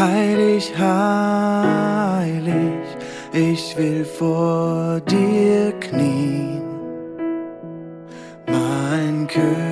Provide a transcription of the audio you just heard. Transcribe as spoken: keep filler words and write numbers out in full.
Heilig, heilig, ich will vor dir knien, mein König.